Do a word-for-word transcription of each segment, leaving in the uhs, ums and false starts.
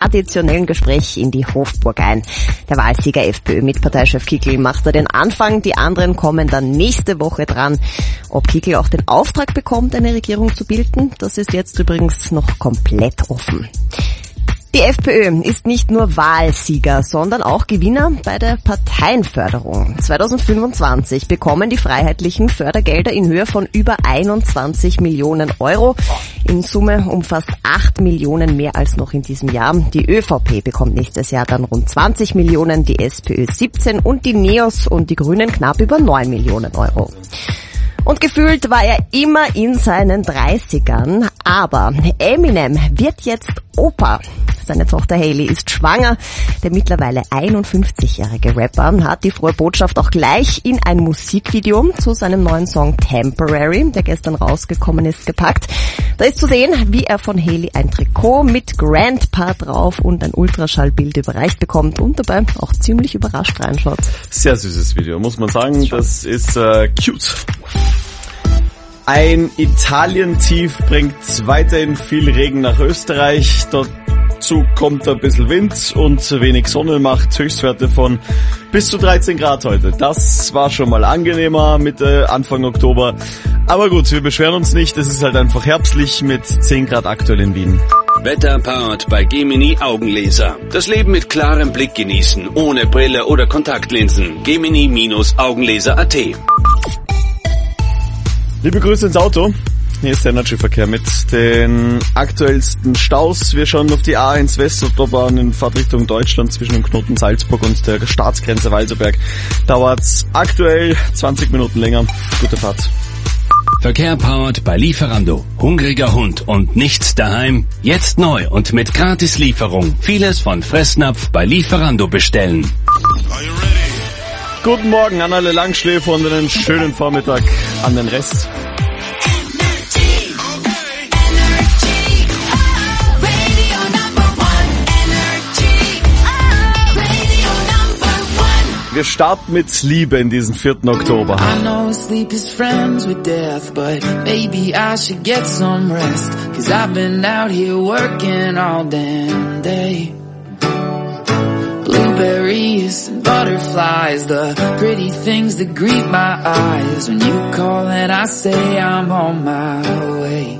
traditionellen Gespräch in die Hofburg ein. Der Wahlsieger FPÖ-Mitparteichef Kickl macht da den Anfang, die anderen kommen dann nächste Woche dran. Ob Kickl auch den Auftrag bekommt, eine Regierung zu bilden, das ist jetzt übrigens noch komplett offen. Die FPÖ ist nicht nur Wahlsieger, sondern auch Gewinner bei der Parteienförderung. zweitausendfünfundzwanzig bekommen die Freiheitlichen Fördergelder in Höhe von über einundzwanzig Millionen Euro. In Summe um fast acht Millionen mehr als noch in diesem Jahr. Die ÖVP bekommt nächstes Jahr dann rund zwanzig Millionen, die SPÖ siebzehn und die NEOS und die Grünen knapp über neun Millionen Euro. Und gefühlt war er immer in seinen dreißigern, aber Eminem wird jetzt Opa. Seine Tochter Hailey ist schwanger. Der mittlerweile einundfünfzigjährige Rapper hat die frohe Botschaft auch gleich in ein Musikvideo zu seinem neuen Song Temporary, der gestern rausgekommen ist, gepackt. Da ist zu sehen, wie er von Hailey ein Trikot mit Grandpa drauf und ein Ultraschallbild überreicht bekommt und dabei auch ziemlich überrascht reinschaut. Sehr süßes Video, muss man sagen. Das ist äh, cute. Ein Italien-Tief bringt weiterhin viel Regen nach Österreich. Dazu kommt ein bisschen Wind und wenig Sonne, macht Höchstwerte von bis zu dreizehn Grad heute. Das war schon mal angenehmer Mitte, Anfang Oktober. Aber gut, wir beschweren uns nicht. Es ist halt einfach herbstlich mit zehn Grad aktuell in Wien. Wetter powered bei Gemini Augenlaser. Das Leben mit klarem Blick genießen, ohne Brille oder Kontaktlinsen. Gemini Augenlaser punkt at. Liebe Grüße ins Auto. Hier ist der Energy-Verkehr mit den aktuellsten Staus. Wir schauen auf die A eins Westautobahn in Fahrtrichtung Deutschland zwischen dem Knoten Salzburg und der Staatsgrenze Walserberg. Dauert's aktuell zwanzig Minuten länger. Gute Fahrt. Verkehr powered bei Lieferando. Hungriger Hund und nichts daheim? Jetzt neu und mit Gratis-Lieferung. Vieles von Fressnapf bei Lieferando bestellen. Guten Morgen an alle Langschläfer und einen schönen Vormittag an den Rest. Wir starten mit Liebe in diesen vierten Oktober. I know sleep is friends with death, but maybe I should get some rest, 'cause I've been out here working all damn day. Blueberries and butterflies, the pretty things that greet my eyes. When you call and I say I'm on my way.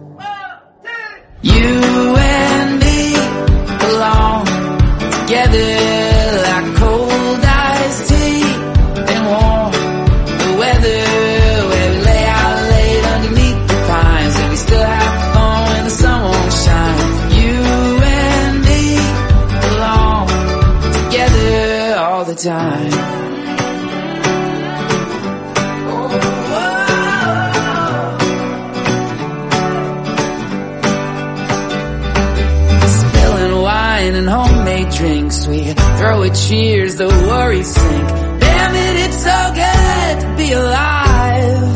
You and me belong together like cold iced tea and warm the weather, where we lay out late underneath the pines and we still have fun when the sun won't shine. You and me belong together all the time. Spilling wine and homemade drinks, we throw a cheers, the worries sink. Damn it, it's so good to be alive.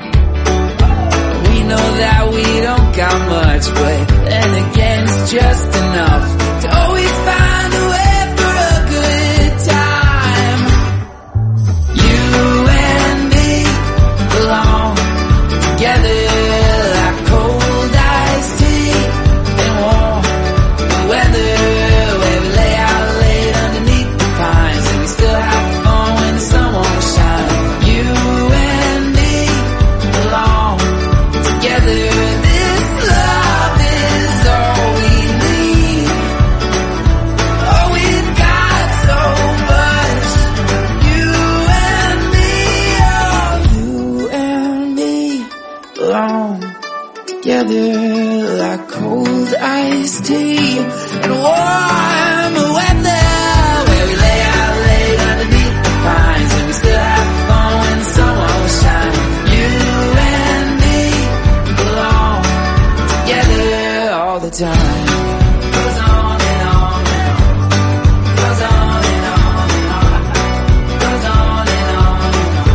We know that we don't got much, but then again it's just enough to always find a way for a good time. You and me belong together like cold iced tea and warm the weather, where we lay out late underneath the pines and we still have fun when the sun won't shine. You and me belong together. This love is all we need. Oh, we've got so much. You and me, oh, you and me belong together like cold iced tea and warm weather, where we lay out late underneath the pines and we still have fun when the sun won't shine. You and me belong together all the time. Goes on and on and on. Goes on and on and on. Goes on and on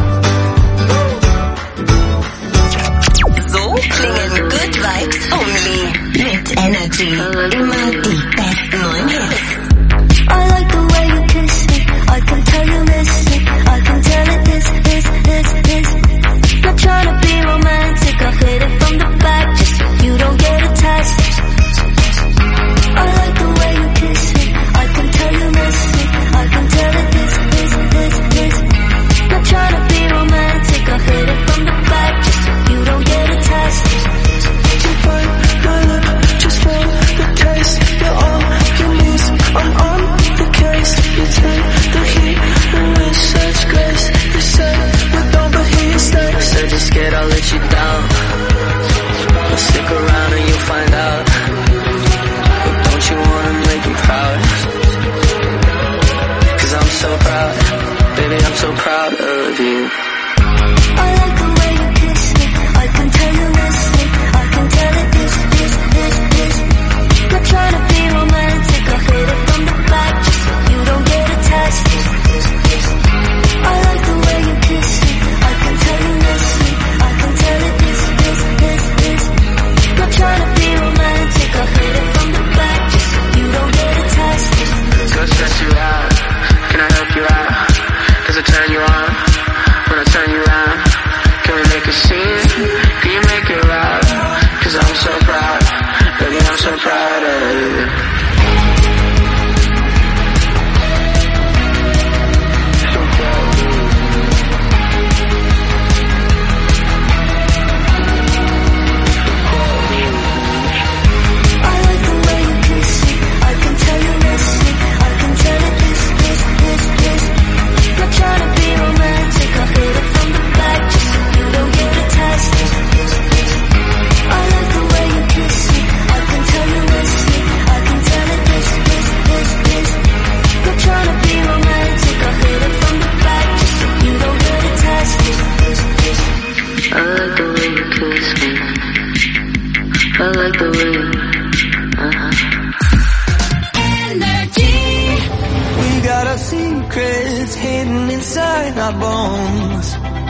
and on. So klingen Good Vibes Only mit Energy. Immer die besten neuen Hits. written inside our bones.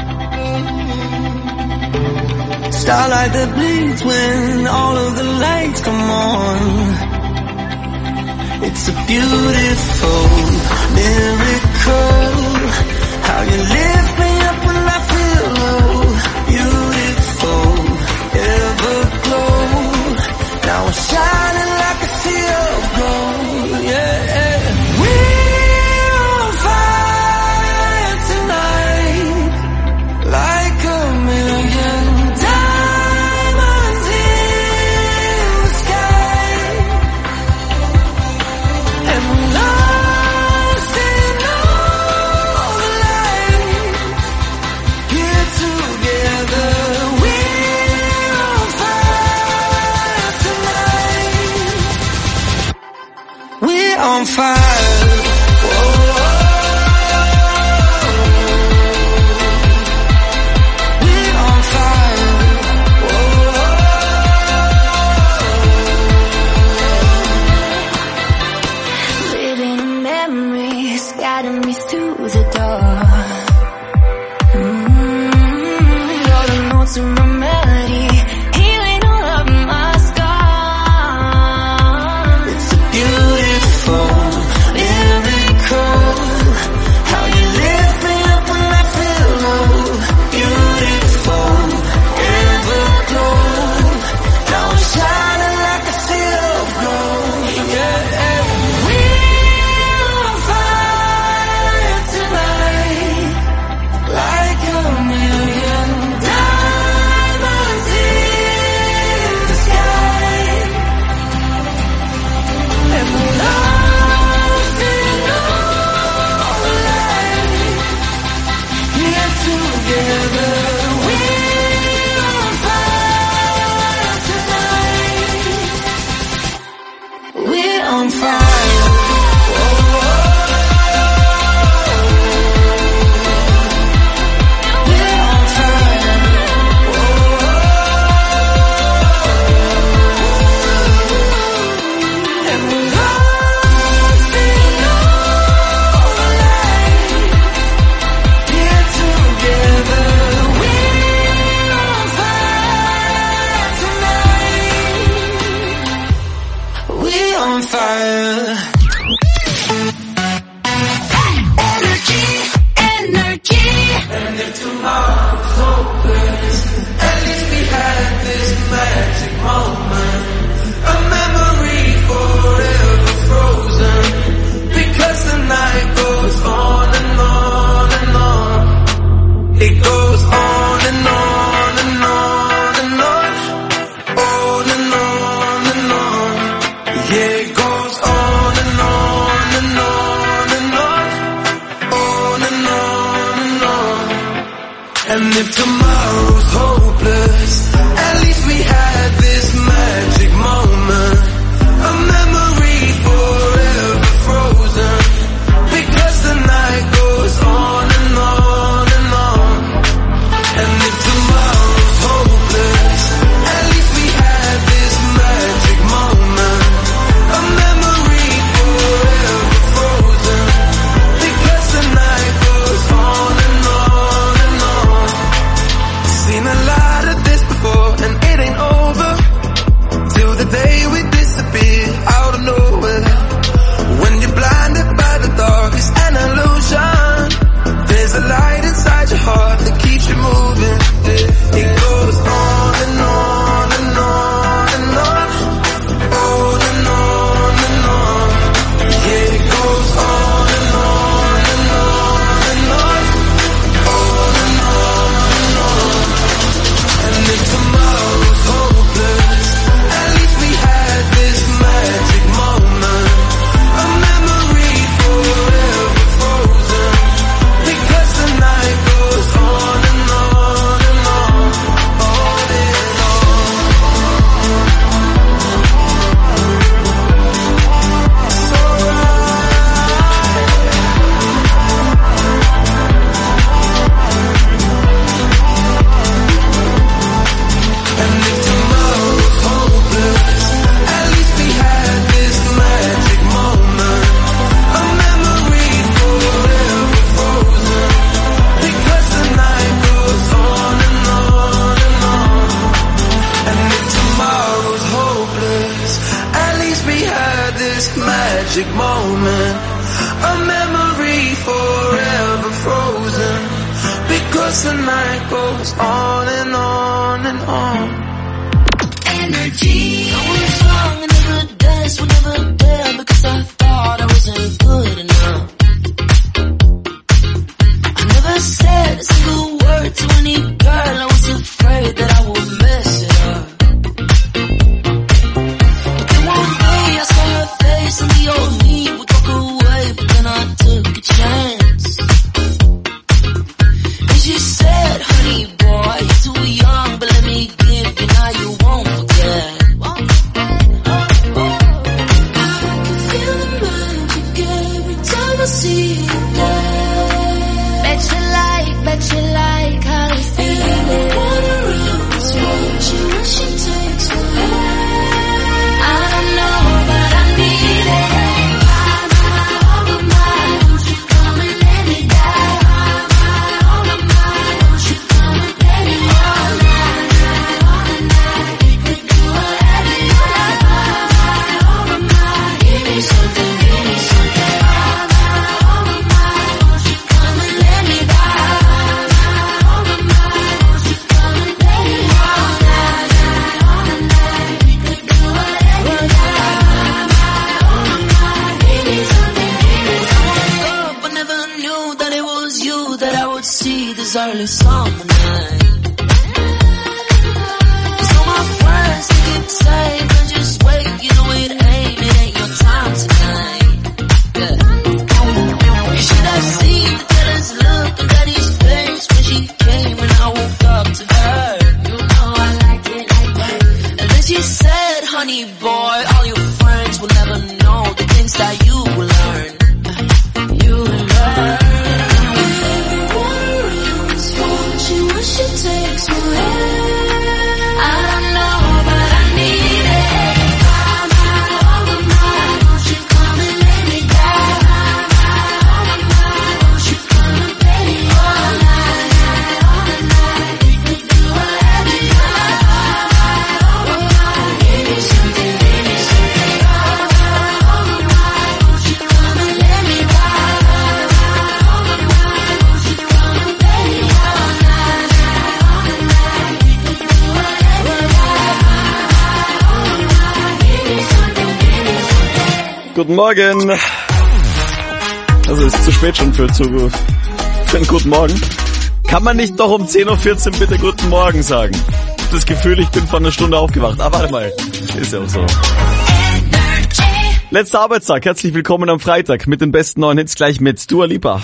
Starlight that bleeds when all of the lights come on. It's a beautiful miracle, how you lift me up when I feel low. Beautiful, everglow, now I'm shining like a sea of gold, yeah. We're on fire tonight, like a million diamonds in the sky. And we're lost in all the light, here together. We're on fire tonight. We're on fire. Whoa. We're on fire. Whoa. Living memories guiding me through the dark. Mm-hmm. All the notes in my melody, healing all of my scars. It's a beautiful miracle, how you lift me up when I feel low. Beautiful, everglow, now I'm shining like a sea of gold, yeah. We're on fire tonight, like a million diamonds in the sky. And we're lost in all the light, here together. We're on fire tonight. We're on fire. We're on fire. And we're lost in all the light, here together. We're on fire tonight. We're on fire. Energy, energy. And if tomorrow's hopeless, at least we had this magic moment, a memory forever frozen, because the night goes on and on and on. It goes on and on and on and on, on and on and on. Yeah, it goes on and on and on and on, on and on and on. And if tomorrow's hopeless, at least we had this magic moment, a memory forever frozen, because the night goes on and on and on. And if tomorrow's hopeless, at least we had this magic moment, a memory forever frozen, because the night goes on and on and on. Seen a lot of this before and it ain't over. magic moment, a memory forever frozen, because the night goes on and on and on. Energy. I was wrong, I never danced, would never dare, because I thought I wasn't good enough. I never said a single word to any girl, I was afraid that I would mess it up. But then one day I saw her face and the old me would walk away, but then I took a chance. And she said, honey boy, you're too young, but let me give you, now you won't forget. I can feel the magic every time I see you dance. Bet you like, bet you like how you feel it. Wanna run, so watch you when she takes me there. I don't know, but I need it. My, my, all of mine, won't you come and let me die? My, my, all of mine, won't you come and let me all night, all night. We could do whatever you like. My, my, all of mine, give me something, give me something. My, my, all of mine, won't you come and let me die? My, all of mine, won't you come and let me all night, all night. We could do whatever you like. My, all of mine, give me something, give me something. I woke up, I never knew that it was you that I would see this early summer night. So my friends, they keep saying, "Don't just wait, you know it ain't, it ain't your time tonight." Yeah. You should have seen the jealous look on Daddy's face when she came and I woke up to her. You know I like it like that. And then she said, honey boy, all your friends will never know the things that you will learn. You will learn. Watch you when she takes me there. I don't know, but I need it. My, my, all of mine, won't you come and let me die? My, my, all of mine, won't you come and let me all night, all night. We could do whatever you like. My, all of mine, give me something, give me something. My, all of mine, won't you come and let me die? My, all of mine, won't you come and let me all night, all night. We could do whatever you like. My, all of mine, give me something, give me something. Guten Morgen. Also es ist zu spät schon für, zu, für einen guten Morgen. Kann man nicht doch um zehn Uhr vierzehn bitte guten Morgen sagen? Ich hab das Gefühl, ich bin vor einer Stunde aufgewacht. Aber warte mal, ist ja auch so. Letzter Arbeitstag, herzlich willkommen am Freitag mit den besten neuen Hits, gleich mit Dua Lipa.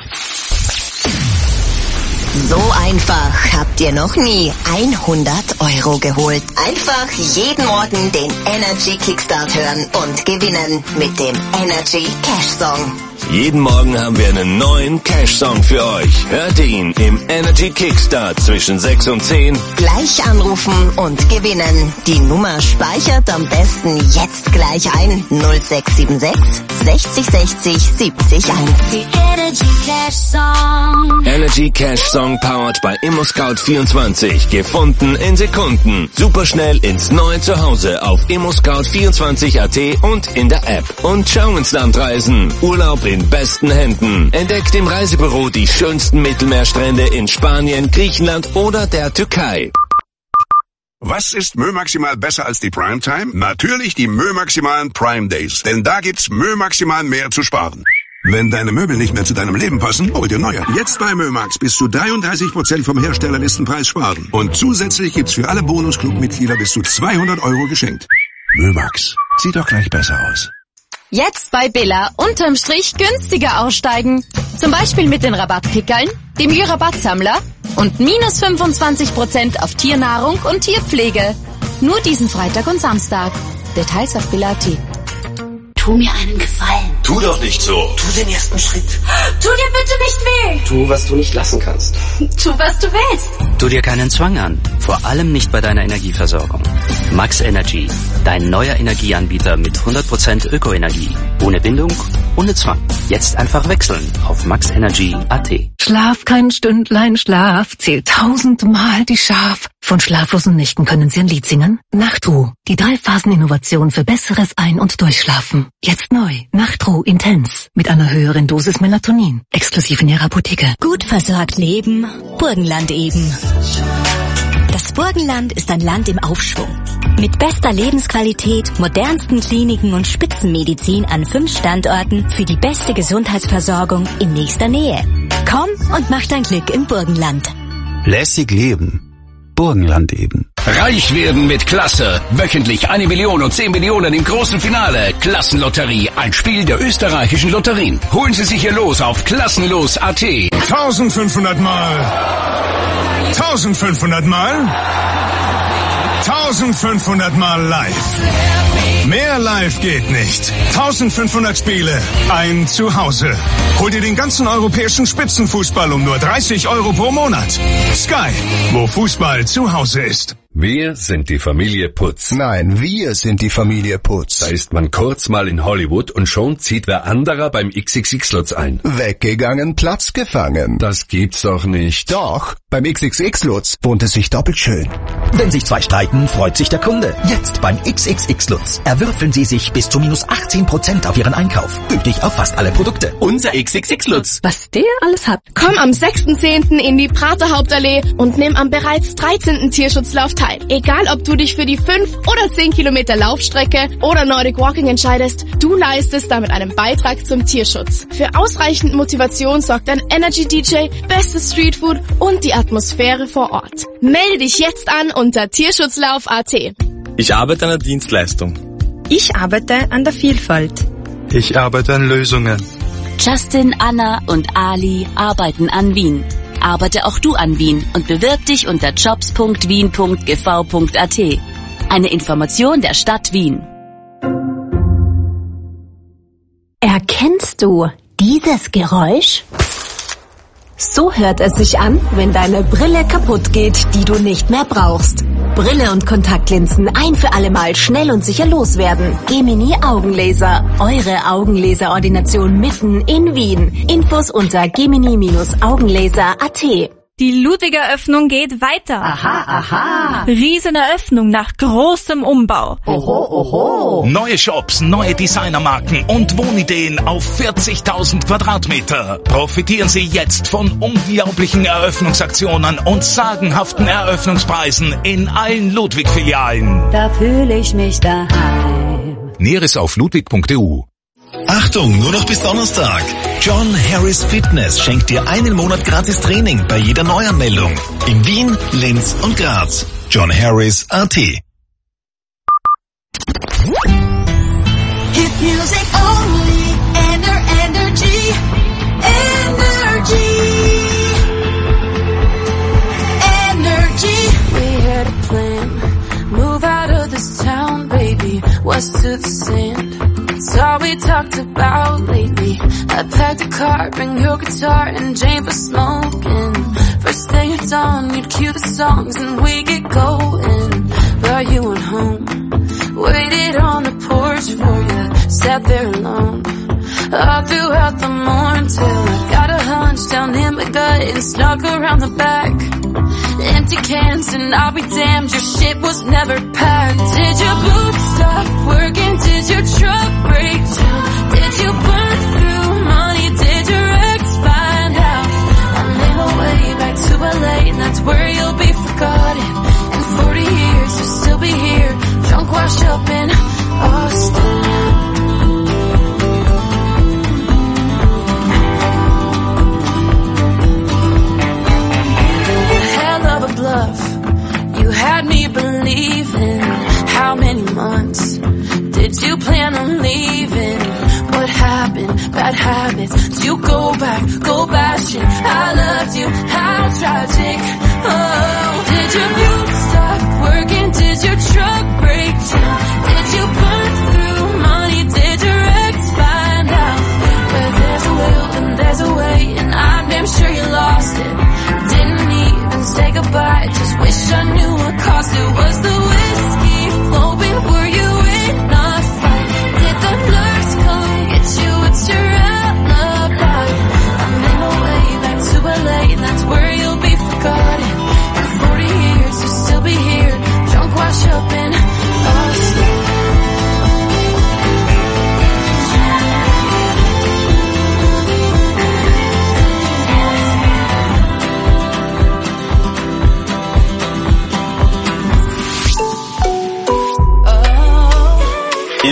So einfach habt ihr noch nie hundert Euro geholt. Einfach jeden Morgen den Energy Kickstart hören und gewinnen mit dem Energy Cash Song. Jeden Morgen haben wir einen neuen Cash-Song für euch. Hört ihn im Energy Kickstart zwischen sechs und zehn. Gleich anrufen und gewinnen. Die Nummer speichert am besten jetzt gleich ein. null sechs sieben sechs sechzig sechzig siebzig eins. Die Energy Cash Song. Energy Cash-Song powered by ImmoScout vierundzwanzig. Gefunden in Sekunden. Superschnell ins neue Zuhause auf immoscout vierundzwanzig punkt at und in der App. Und schau ins Land reisen. Urlaub in besten Händen. Entdeckt im Reisebüro die schönsten Mittelmeerstrände in Spanien, Griechenland oder der Türkei. Was ist Mö Maximal besser als die Primetime? Natürlich die Mö Maximalen Prime Days, denn da gibt's Mö Maximal mehr zu sparen. Wenn deine Möbel nicht mehr zu deinem Leben passen, hol dir neue. Jetzt bei Mömax bis zu dreiunddreißig Prozent vom Herstellerlistenpreis sparen. Und zusätzlich gibt's für alle Bonus-Club-Mitglieder bis zu zweihundert Euro geschenkt. Mömax, sieht doch gleich besser aus. Jetzt bei Billa unterm Strich günstiger aussteigen. Zum Beispiel mit den Rabattkickerln, dem Ü-Rabattsammler und minus fünfundzwanzig Prozent auf Tiernahrung und Tierpflege. Nur diesen Freitag und Samstag. Details auf Billa punkt at. Tu mir einen Gefallen. Tu doch nicht so. Tu den ersten Schritt. Tu dir bitte nicht weh. Tu, was du nicht lassen kannst. Tu, was du willst. Tu dir keinen Zwang an. Vor allem nicht bei deiner Energieversorgung. Max Energy. Dein neuer Energieanbieter mit hundert Prozent Ökoenergie. Ohne Bindung, ohne Zwang. Jetzt einfach wechseln auf max energy punkt at. Schlaf, kein Stündlein Schlaf, zählt tausendmal die Schaf. Von schlaflosen Nächten können Sie ein Lied singen? Nachtruhe, die Drei-Phasen-Innovation für besseres Ein- und Durchschlafen. Jetzt neu, Nachtruhe Intens, mit einer höheren Dosis Melatonin, exklusiv in Ihrer Apotheke. Gut versorgt leben, Burgenland eben. Das Burgenland ist ein Land im Aufschwung. Mit bester Lebensqualität, modernsten Kliniken und Spitzenmedizin an fünf Standorten für die beste Gesundheitsversorgung in nächster Nähe. Komm und mach dein Glück im Burgenland. Lässig leben. Burgenland eben. Reich werden mit Klasse. Wöchentlich eine Million und zehn Millionen im großen Finale. Klassenlotterie, ein Spiel der österreichischen Lotterien. Holen Sie sich hier los auf klassenlos punkt at. eintausendfünfhundert Mal. eintausendfünfhundert Mal. eintausendfünfhundert Mal live. Mehr live geht nicht. eintausendfünfhundert Spiele, ein Zuhause. Hol dir den ganzen europäischen Spitzenfußball um nur dreißig Euro pro Monat. Sky, wo Fußball zu Hause ist. Wir sind die Familie Putz. Nein, wir sind die Familie Putz. Da ist man kurz mal in Hollywood und schon zieht wer anderer beim X X X-Lutz ein. Weggegangen, Platz gefangen. Das gibt's doch nicht. Doch, beim X X X-Lutz wohnt es sich doppelt schön. Wenn sich zwei streiten, freut sich der Kunde. Jetzt beim X X X-Lutz erwürfeln Sie sich bis zu minus achtzehn Prozent auf Ihren Einkauf. Gültig auf fast alle Produkte. Unser X X X-Lutz. Was der alles hat. Komm am sechsten zehnten in die Prater Hauptallee und nimm am bereits dreizehnten Tierschutzlauf teil. Egal ob du dich für die fünf oder zehn Kilometer Laufstrecke oder Nordic Walking entscheidest, du leistest damit einen Beitrag zum Tierschutz. Für ausreichend Motivation sorgt ein Energy D J, bestes Streetfood und die Atmosphäre vor Ort. Melde dich jetzt an unter tierschutzlauf punkt at. Ich arbeite an der Dienstleistung. Ich arbeite an der Vielfalt. Ich arbeite an Lösungen. Justin, Anna und Ali arbeiten an Wien. Arbeite auch du an Wien und bewirb dich unter jobs punkt wien punkt g v punkt at. Eine Information der Stadt Wien. Erkennst du dieses Geräusch? So hört es sich an, wenn deine Brille kaputt geht, die du nicht mehr brauchst. Brille und Kontaktlinsen ein für alle Mal schnell und sicher loswerden. Gemini Augenlaser, eure Augenlaserordination mitten in Wien. Infos unter gemini Augenlaser punkt at. Die Ludwiger Öffnung geht weiter. Aha, aha. Rieseneröffnung nach großem Umbau. Oho, oho. Neue Shops, neue Designermarken und Wohnideen auf vierzigtausend Quadratmeter. Profitieren Sie jetzt von unglaublichen Eröffnungsaktionen und sagenhaften Eröffnungspreisen in allen Ludwig-Filialen. Da fühle ich mich daheim. Näheres auf ludwig punkt e u. Achtung, nur noch bis Donnerstag. John Harris Fitness schenkt dir einen Monat gratis Training bei jeder Neuanmeldung. In Wien, Linz und Graz. John Harris punkt at. Hit music only. Ener energy. Energy. Energy. We had a plan. Move out of this town, baby. West to the sand. It's all we talked about lately. I packed a car, bring your guitar and Jane for smoking. First thing at dawn, you'd cue the songs and we get going. But you went home, waited on the porch for you, sat there alone. All throughout the morning till I got a hunch down in my gut and snuck around the back. Empty cans and I'll be damned, your shit was never packed. Did your boots stop working? Did your truck break down? Did you burn through money? Did your ex find out? I made my way back to L A and that's where you'll be forgotten. In forty years you'll still be here, drunk washed up in Austin. You had me believing. How many months did you plan on leaving? What happened? Bad habits. Did you go back? Go bashing. I loved you. How tragic. Oh, did your boots stop working? Did your truck break down? Did you burn through money? Did your ex find out? But there's a will and there's a way, and I'm damn sure you lost it. Didn't even say goodbye, just wish I knew what cost it. Was the whiskey flowing? Were you in a fight? Did the nurse come get you? It's your alibi. I made my way back to L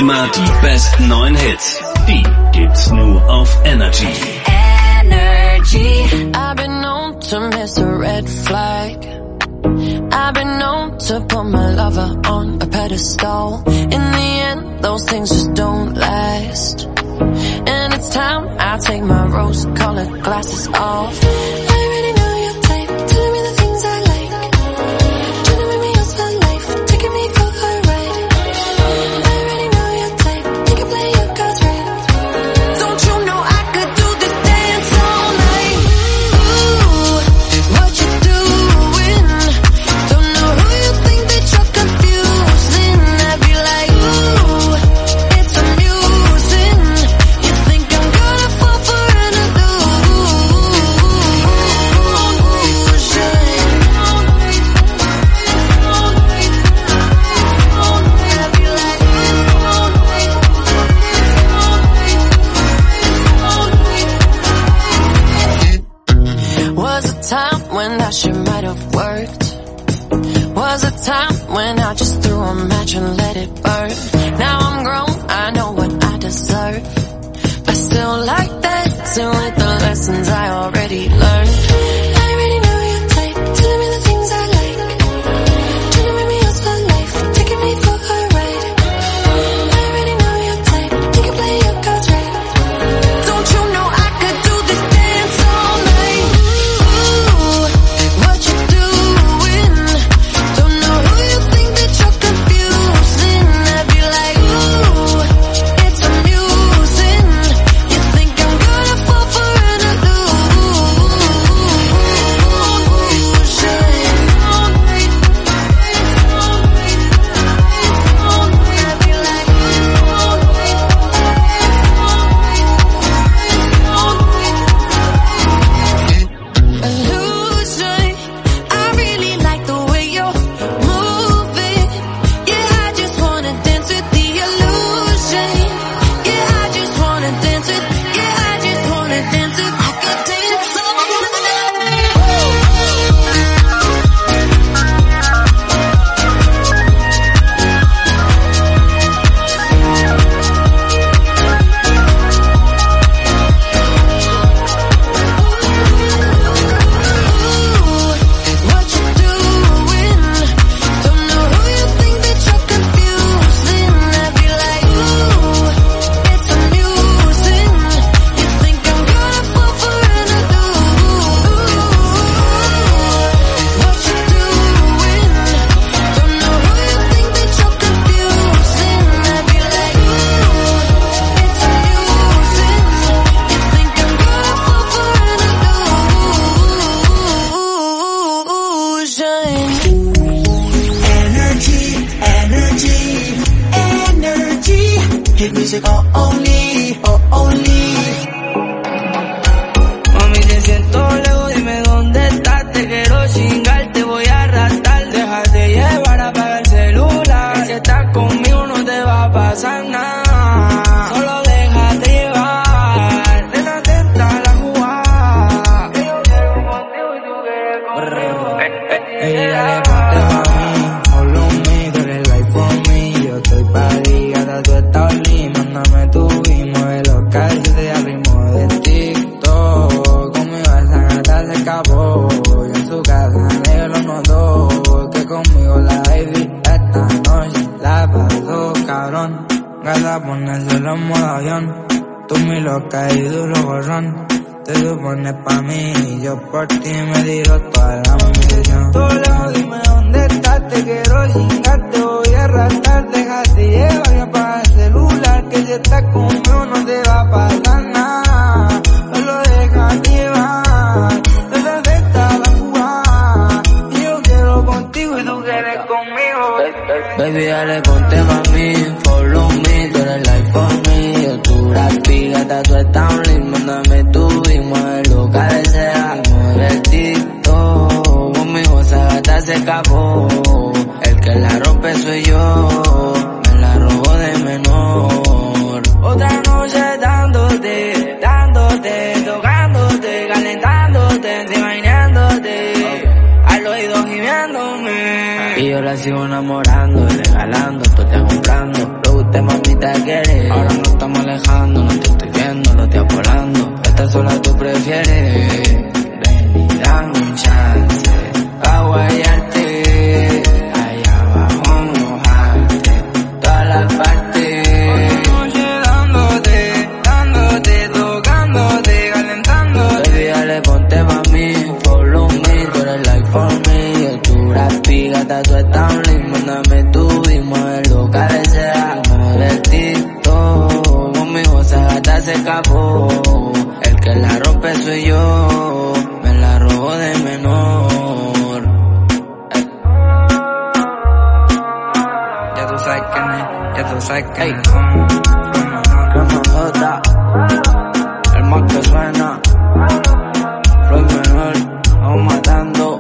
immer die besten neuen Hits. Die gibt's nur auf Energy. Energy. I've been known to miss a red flag. I've been known to put my lover on a pedestal. In the end, those things just don't last. And it's time I take my rose-colored glasses off. I already know your type. Telling me the things I like. Trying to make me yours for life. Taking me for a ride. I already know your type. You can play your cards right. Don't you know I could do this dance all night? Ooh, what you doing? Don't know who you think that you're confusing. I'd be like, ooh, it's amusing. You think I'm gonna fall for an illusion? Was a time when that shit might have worked. Was a time when I just threw a match and let it burn. Now I'm grown, I know what I deserve. I still like dancing with the lessons I already learned. I already know your type, telling me the things I like. Trying to make me yours for life, taking me for a ride. I already know your type, you can play your cards right. Don't you know I could do this dance all night? Ooh, what you doing? Don't know who you think that you're confusing. I'd be like, ooh, it's amusing. You think I'm gonna fall for an illusion? I really like the way you're moving. Yeah, I just wanna dance with the illusion. Yeah, I just wanna dance with. Yeah, I just wanna dance with. I could dance all what you doing? Don't know who you think that you're confusing. I'd be like, ooh, it's amusing. You think I'm gonna fall for an illusion? What you doing? Don't know who you think that you're confusing. I'd be like, ooh, it's amusing. You think I'm gonna fall for an illusion? Energy, energy, energy. Hit music oh, only, oh, only. Mami, te siento lejos, dime dónde estás. Te quiero chingar, te voy a arrastrar. Déjate llevar, apaga el celular. Que si estás conmigo no te va a pasar nada. Solo déjate llevar. Ten atenta a la jugada. Que yo quiero contigo y tú quieres conmigo. Ey, dale, ponte pa' mí, follow me, tú eres life for me. Yo estoy pa' ti, gata, tú estás lit. Mándame tu beat, mueve los calzones al ritmo del TikTok. Conmigo esa gata se escapó, y en su casa negro los notó. Que conmigo la baby esta noche la pasó cabrón. Gata, ponérselo en modo avión. Tú mi loca y duro borrón. Te supones pa' mí y yo por ti me tiro toda la munición. Tú lejos, dime dónde estás, te quiero chingar, te voy a arrastrar. Déjate llevar y apaga el celular, que si estás conmigo no te va a pasar nada. Solo déjate llevar, no te afecta la jugada. Y yo quiero contigo y tú quieres conmigo. Baby, dale, ponte mami, follow me, tú eres life for me. Yo tú la pigata, tú estás un lit, mándame tu beat, mueve lo cabecea, mueve el TikTok. Conmigo esa gata se escapó, el que la rompe soy yo, me la robo de menor. Otra noche dándote, dándote, tocándote, calentándote, imaginándote, al oído gimiéndome. Y yo la sigo enamorando y regalando, tú te comprando. Lo guste mamita te quiere. Ahora no estamos alejando, no te estoy viendo, lo estoy volando. Esta sola tú prefieres. Ven y dame un chance pa' guayarte. Allá abajo mojarte todas las partes. Oye, dándote, dándote, tocándote, calentándote. Baby, dale, ponte pa' mí, follow me, tú eres like for me. Yo chura, pígata, tú estás un link, mándame tu ritmo, el lo cabecea. Modestito, conmigo esa gata se escapó. El que la rompe soy yo, me la robo de menor. Eh. Ya tú sabes quién es, ya tú sabes quién es. J, el más que suena. Floyd menor, vamos matando.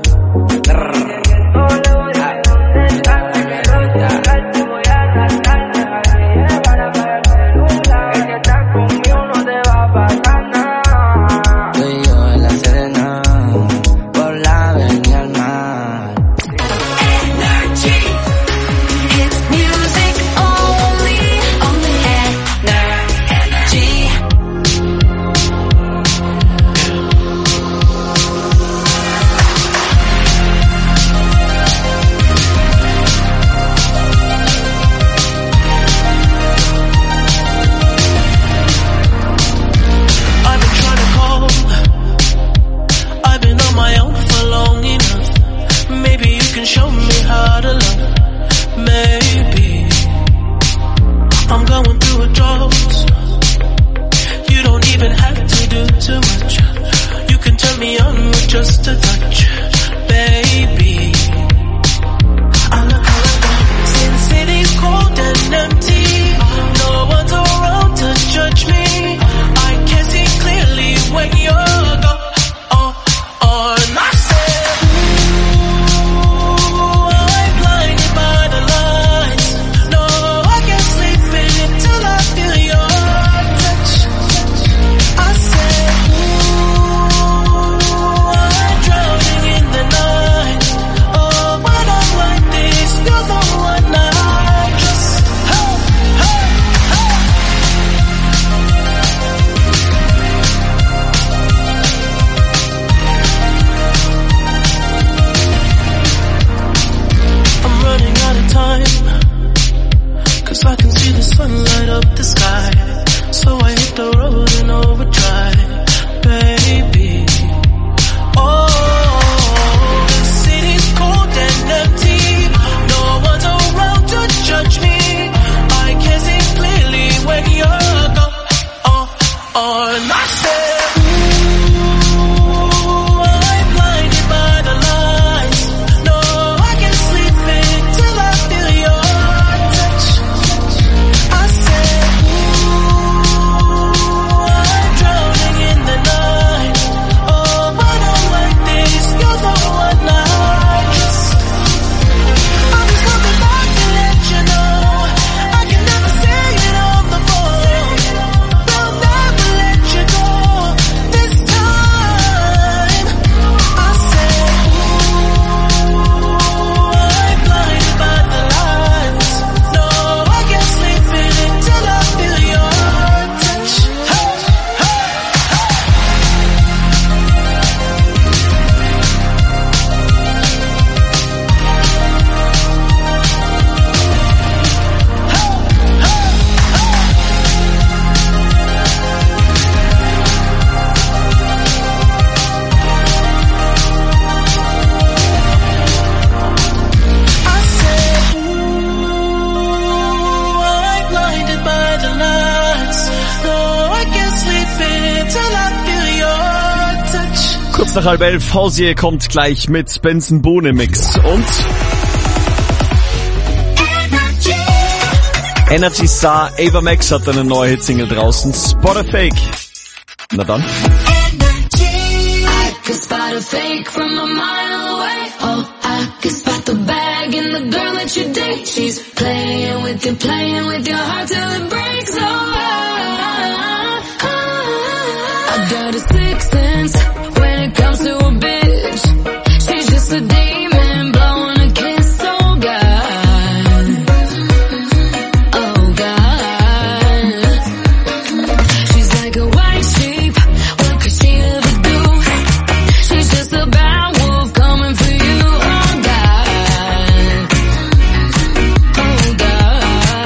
Nach halb elf, Hausier kommt gleich mit Benson Bohne Mix und Energy Star Ava Max hat eine neue Hitsingle draußen, Spot a Fake. Na dann. Comes to a bitch, she's just a demon blowing a kiss. Oh God, oh God. white sheep. What could she ever do? She's just a bad wolf coming for you. Oh God, oh God.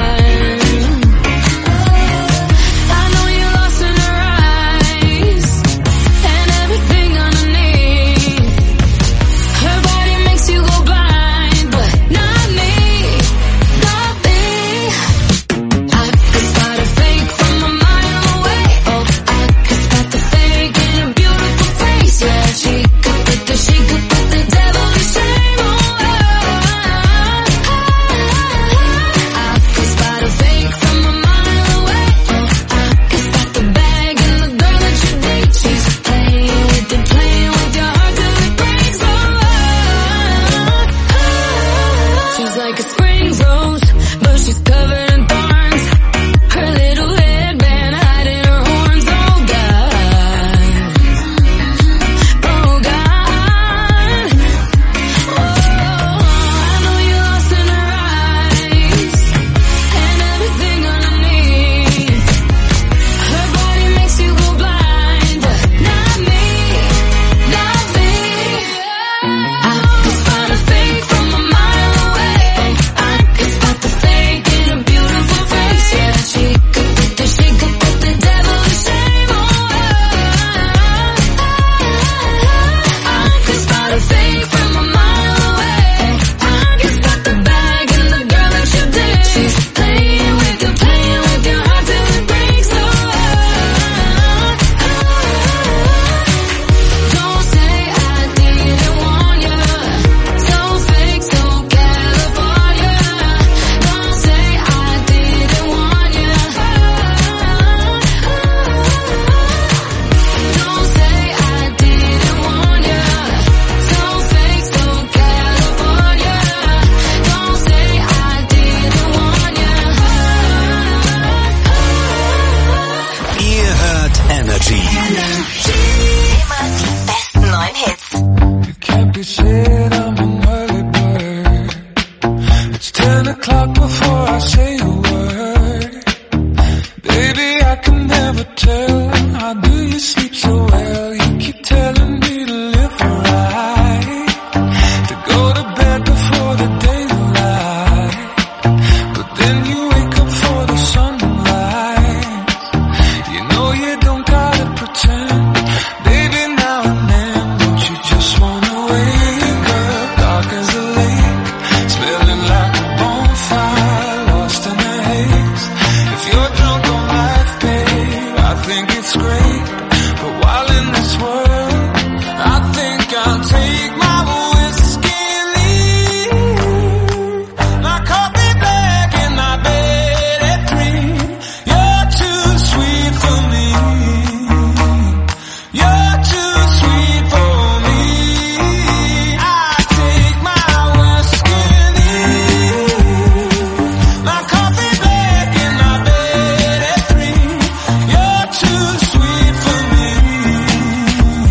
I know you're lost in her eyes and everything underneath. Her body makes you go blind, but not me, not me. I could spot a fake from a mile away. Oh, I could spot the fake in a beautiful face. Yeah, she could put the, she could put the devil to shame. Oh, I could spot a fake from a mile away. Oh, I could spot the bag and the girl that you date. She's playing with it, playing with your heart till it breaks. Oh, she's like a spring rose, but she's covered in thorns. Her little headband hiding her horns. Oh God, oh God. Oh, I know you're lost in her eyes and everything underneath. Her body makes you go blind, but not me, not me. I could spot a fake from a mile away. I could spot the fake in a beautiful face. Yeah, she could put the, she could put the devil to shame. Oh, I could spot a fake from a mile away. I could spot the bag and the girl that you did. She's playing with you, playing with your heart till it breaks. Oh, don't say I didn't warn you. So fake, so California. Don't say I didn't warn you. Don't say I didn't warn you. So fake, so California. Don't say I didn't warn you. Ihr hört Energy. Immer die besten neuen Hits. Can't be said I'm an early bird. It's ten o'clock before I say a word. Baby, I can never tell. How do you sleep so well? You keep telling me to live right, to go to bed before the daylight. But then you wake up for the sunlight. You know you don't gotta pretend. Baby, now and then, don't you just wanna wake up dark as a lake, smelling like a bonfire, lost in the haze. If you're drunk on life, babe, I think it's great. But while in this world, I think I'll take my whiskey and leave. My coffee black and my bed at three. You're too sweet for me. You're too sweet for me. I take my whiskey and leave. My coffee black and my bed at three. You're too sweet for me.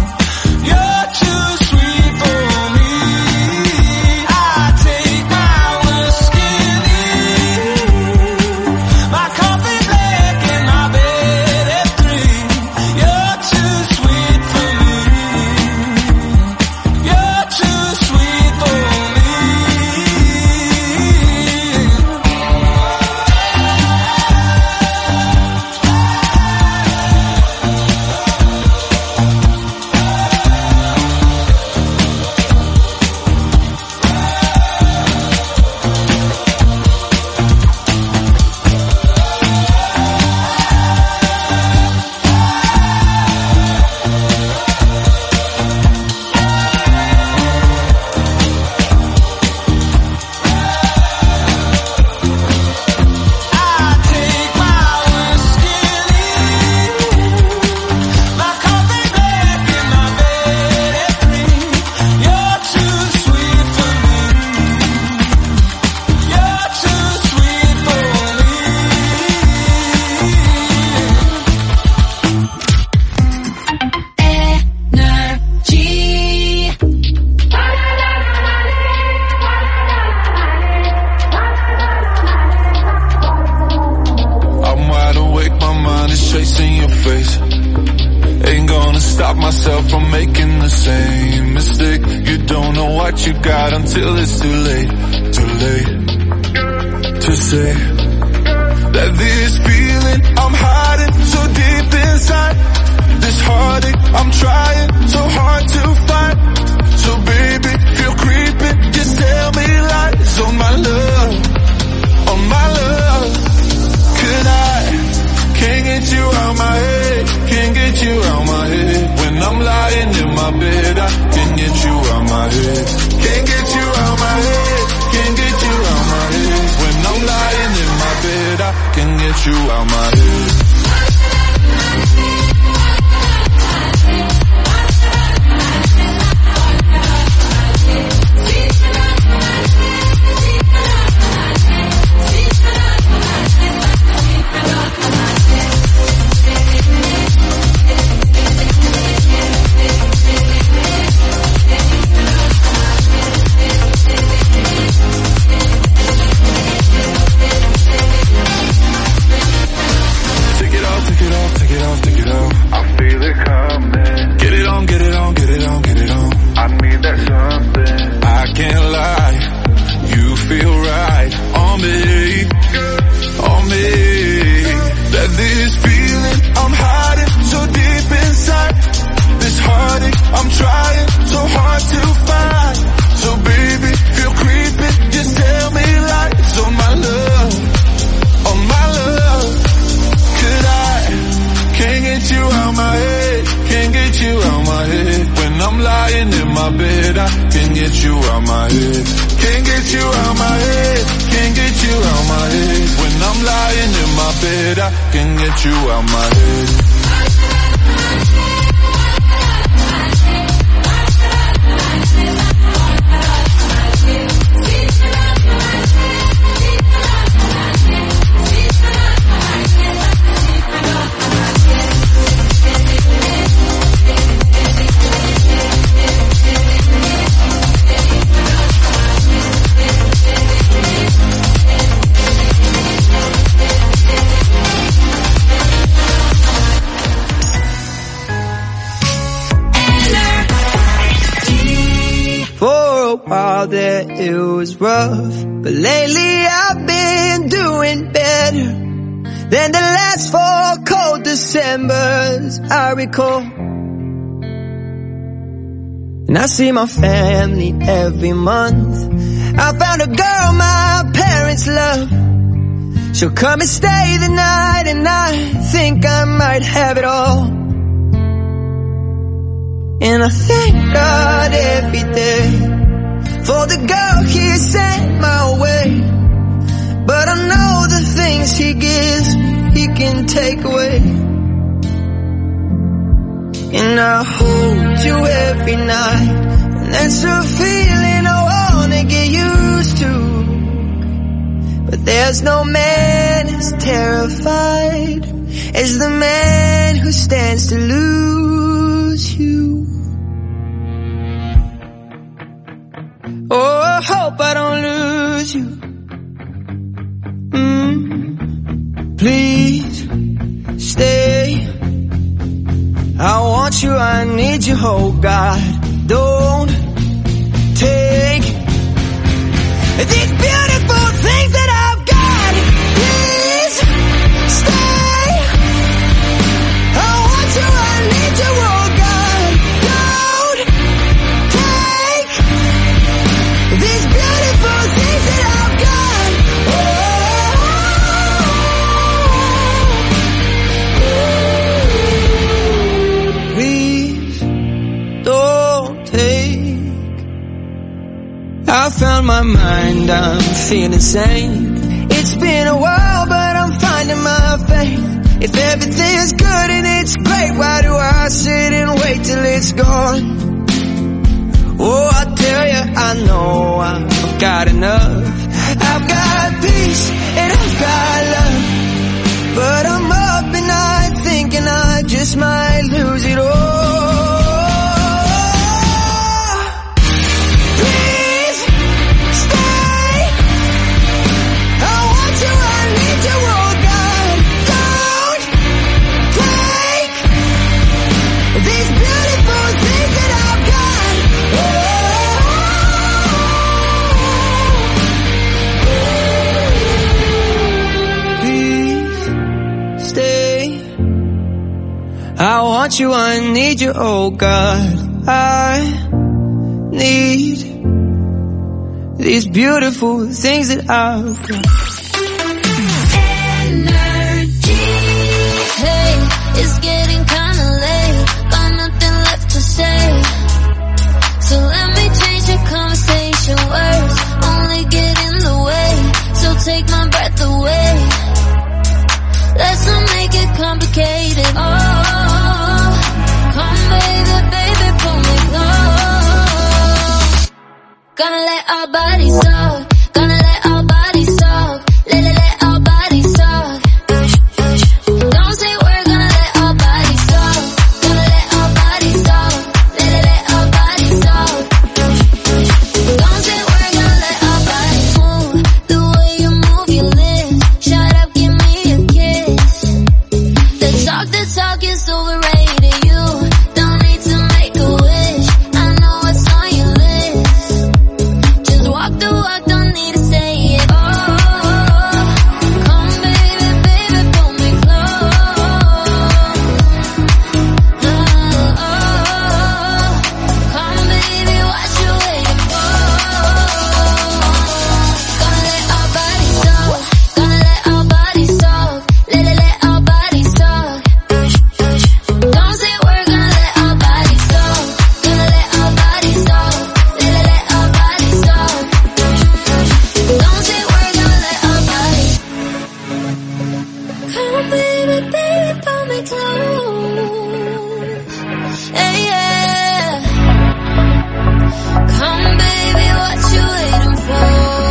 stop myself from making the same mistake. You don't know what you got until it's too late, too late to say that this feeling I'm hiding so deep inside, this heartache I'm trying so hard to find. So baby, if you're creeping, just tell me lies on my love, on my love. Could I, can't get you out my head, can't get you out my head. When I'm lying in my bed, I can't get you out my head. Can't get you out my head, can't get you out my head. When I'm lying in my bed, I can get you out my head. It was rough, but lately I've been doing better than the last four cold Decembers I recall. And I see my family every month. I found a girl my parents love. She'll come and stay the night, and I think I might have it all. And I thank God every day for the girl he sent my way. But I know the things he gives, he can take away. And I hold you every night, and that's a feeling I wanna get used to. But there's no man as terrified as the man who stands to lose you. Oh, I hope I don't lose you. Mm, please stay. I want you, I need you, oh God. Don't take these beautiful things that I've got. Please stay. I want you, I need you, oh God. Don't take these beautiful things that I've got. Oh, please don't take. I found my mind, I'm feeling sane. It's been a while, but I'm finding my faith. If everything's good and it's great, why do I sit and wait till it's gone? Oh, I tell you, I know I've got enough. I've got peace and I've got love, but I'm up at night thinking I just might lose it all. Please stay. I want you, I need you, oh God. Don't take these beautiful want you, I need you, oh God. I need these beautiful things that I've got. Energy. Hey, it's getting kinda late. Got nothing left to say. So let me change the conversation. Words only get in the way. So take my breath away. Let's not make it complicated. Oh, come baby, baby, pull me close. Gonna let our bodies talk. Gonna let our bodies talk. Let, let, let our bodies talk. Don't say we're gonna let our bodies talk. Gonna let our bodies talk. Let, let, let our bodies talk. Don't say we're gonna let our bodies move. The way you move your lips. Shut up, give me a kiss. The talk, the talk is overrated. You don't need to make a wish. I know what's on your list. Just walk the walk, don't need to say it. Oh, come baby, baby, pull me close. Oh, come baby, what you waiting for? Gonna let our bodies talk. Gonna let our bodies talk. Let, let, let our bodies talk. Don't say we're gonna let our bodies talk. Gonna let our bodies talk. Let, let, let our bodies talk. Don't say we're gonna let our bodies. Come baby, baby, pull me close. Hey, yeah. Come baby, what you waiting for?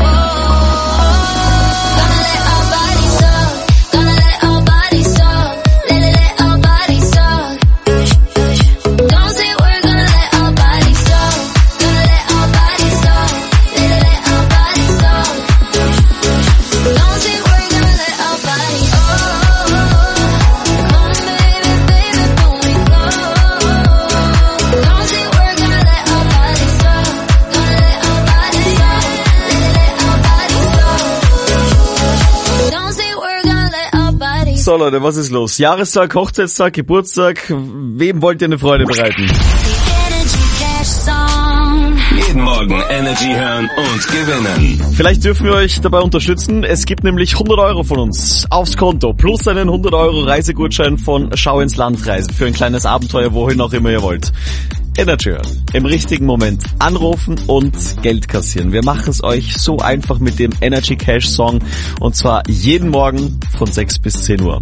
Gonna let our bodies talk. Gonna let our bodies talk. Let, let, let our bodies talk. Don't say we're gonna let our bodies talk. Gonna let our bodies talk. Let, let, let our bodies talk. Don't say we're gonna let our bodies. Oh, come baby, baby, pull me close. Don't say we're gonna let our bodies talk. Gonna let our bodies talk. Let, let, let our bodies talk. Don't say we're gonna let our bodies. So Leute, was ist los? Jahrestag, Hochzeitstag, Geburtstag, wem wollt ihr eine Freude bereiten? Jeden Morgen Energy hören und gewinnen. Vielleicht dürfen wir euch dabei unterstützen. Es gibt nämlich hundert Euro von uns aufs Konto plus einen hundert Euro Reisegutschein von Schau ins Land Reisen für ein kleines Abenteuer, wohin auch immer ihr wollt. Energy hören. Im richtigen Moment anrufen und Geld kassieren. Wir machen es euch so einfach mit dem Energy Cash Song und zwar jeden Morgen von sechs bis zehn Uhr.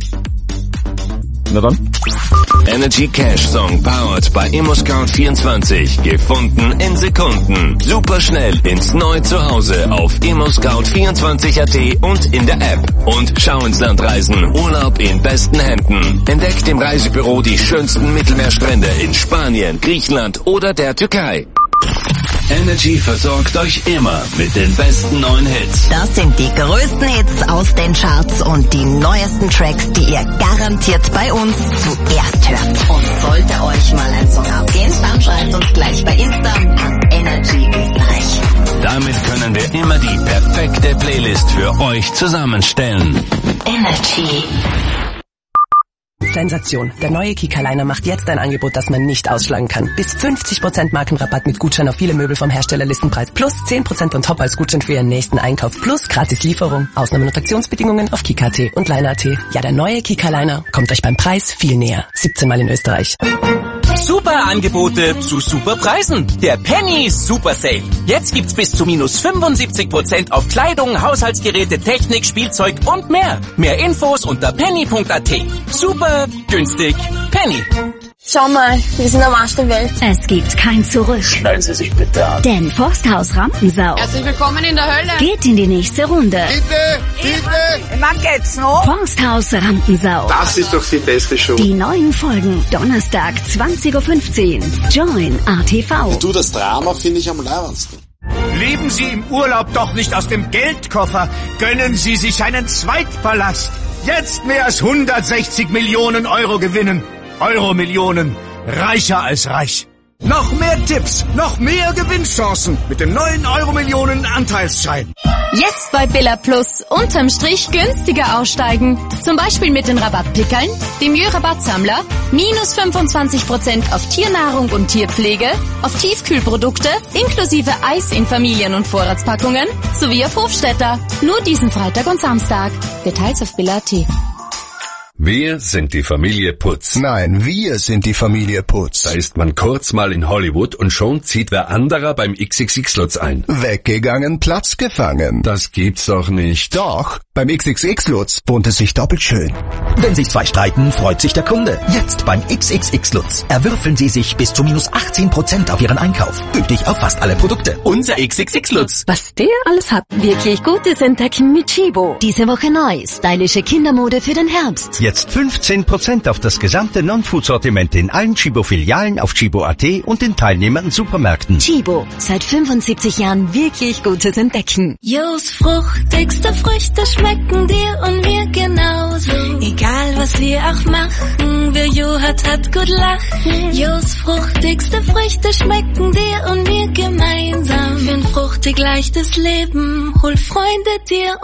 Na dann. Energy Cash Song powered bei ImmoScout vierundzwanzig. Gefunden in Sekunden. Super schnell ins neue Zuhause auf immoscout vierundzwanzig Punkt at und in der App. Und Schau ins Land reisen. Urlaub in besten Händen. Entdeckt im Reisebüro die schönsten Mittelmeerstrände in Spanien, Griechenland oder der Türkei. Energy versorgt euch immer mit den besten neuen Hits. Das sind die größten Hits aus den Charts und die neuesten Tracks, die ihr garantiert bei uns zuerst hört. Und sollte euch mal ein Song abgehen, dann schreibt uns gleich bei Insta an Energy Österreich. Damit können wir immer die perfekte Playlist für euch zusammenstellen. Energy. Sensation. Der neue Kika-Liner macht jetzt ein Angebot, das man nicht ausschlagen kann. Bis fünfzig Prozent Markenrabatt mit Gutschein auf viele Möbel vom Herstellerlistenpreis. Plus zehn Prozent on top als Gutschein für Ihren nächsten Einkauf. Plus gratis Lieferung. Ausnahmen und Aktionsbedingungen auf Kika Punkt at und Liner Punkt at. Ja, der neue Kika-Liner kommt euch beim Preis viel näher. siebzehn Mal in Österreich. Super Angebote zu super Preisen. Der Penny Super Sale. Jetzt gibt's bis zu minus fünfundsiebzig Prozent auf Kleidung, Haushaltsgeräte, Technik, Spielzeug und mehr. Mehr Infos unter penny Punkt at. Super günstig. Penny. Schau mal, wir sind am Arsch der Welt. Es gibt kein Zurück. Schneiden Sie sich bitte an. Denn Forsthaus Rampensau Herzlich willkommen in der Hölle. geht in die nächste Runde. Bitte, bitte. Wann geht's noch? Forsthaus Rampensau. Das ist doch die beste Show. Die neuen Folgen Donnerstag zwanzig Uhr fünfzehn. Join A T V. Du, das Drama finde ich am leibendsten. Leben Sie im Urlaub doch nicht aus dem Geldkoffer. Gönnen Sie sich einen Zweitpalast. Jetzt mehr als hundertsechzig Millionen Euro gewinnen. Euro-Millionen. Reicher als reich. Noch mehr Tipps, noch mehr Gewinnchancen mit dem neuen Euro-Millionen Anteilsschein. Jetzt bei Billa Plus unterm Strich günstiger aussteigen. Zum Beispiel mit den Rabattpickeln, dem Jö-Rabattsammler, minus fünfundzwanzig Prozent auf Tiernahrung und Tierpflege, auf Tiefkühlprodukte, inklusive Eis in Familien- und Vorratspackungen, sowie auf Hofstädter. Nur diesen Freitag und Samstag. Details auf Billa punkt at. Wir sind die Familie Putz. Nein, wir sind die Familie Putz. Da ist man kurz mal in Hollywood und schon zieht wer anderer beim X X X-Lutz ein. Weggegangen, Platz gefangen. Das gibt's doch nicht. Doch, beim X X X-Lutz wohnt es sich doppelt schön. Wenn sich zwei streiten, freut sich der Kunde. Jetzt beim X X X-Lutz erwürfeln Sie sich bis zu minus achtzehn Prozent auf Ihren Einkauf. Gültig auf fast alle Produkte. Unser X X X-Lutz. Was der alles hat. Wirklich Gutes entdecken mit Chibo. Diese Woche neu. Stylische Kindermode für den Herbst. Jetzt fünfzehn Prozent auf das gesamte Non-Food-Sortiment in allen Chibo-Filialen auf Chibo punkt at und in teilnehmenden Supermärkten. Chibo. Seit fünfundsiebzig Jahren wirklich Gutes entdecken. Jo's fruchtigste Früchte schmecken dir und mir genauso. Egal was wir auch machen, wer Jo hat, hat gut lachen. Jo's fruchtigste Früchte schmecken dir und mir gemeinsam. Für ein fruchtig leichtes Leben, hol Freunde dir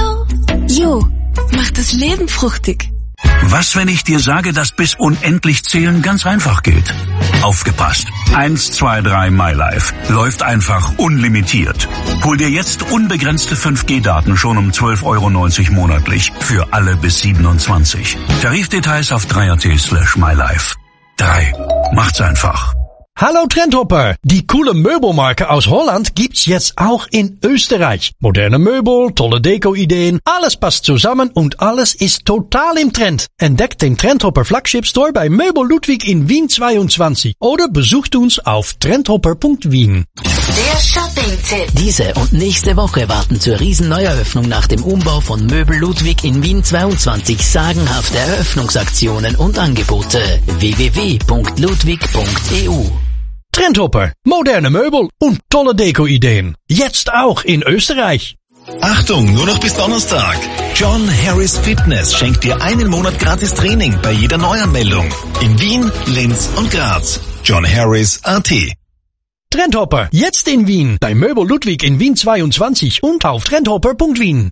und Jo. Jo. Macht das Leben fruchtig. Was, wenn ich dir sage, dass bis unendlich zählen ganz einfach geht? Aufgepasst. eins, zwei, drei MyLife läuft einfach unlimitiert. Hol dir jetzt unbegrenzte fünf G Daten schon um zwölf Euro neunzig monatlich für alle bis siebenundzwanzig. Tarifdetails auf drei punkt at slash MyLife. drei. Macht's einfach. Hallo Trendhopper! Die coole Möbelmarke aus Holland gibt's jetzt auch in Österreich. Moderne Möbel, tolle Deko-Ideen, alles passt zusammen und alles ist total im Trend. Entdeckt den Trendhopper Flagship Store bei Möbel Ludwig in Wien zweiundzwanzig oder besucht uns auf trendhopper punkt wien. Der Shopping-Tipp. Diese und nächste Woche warten zur Riesenneueröffnung nach dem Umbau von Möbel Ludwig in Wien zweiundzwanzig sagenhafte Eröffnungsaktionen und Angebote. w w w punkt ludwig punkt e u. Trendhopper, moderne Möbel und tolle Deko-Ideen. Jetzt auch in Österreich. Achtung, nur noch bis Donnerstag. John Harris Fitness schenkt dir einen Monat gratis Training bei jeder Neuanmeldung. In Wien, Linz und Graz. John Harris punkt at. Trendhopper, jetzt in Wien, bei Möbel Ludwig in Wien zweiundzwanzig und auf trendhopper punkt wien.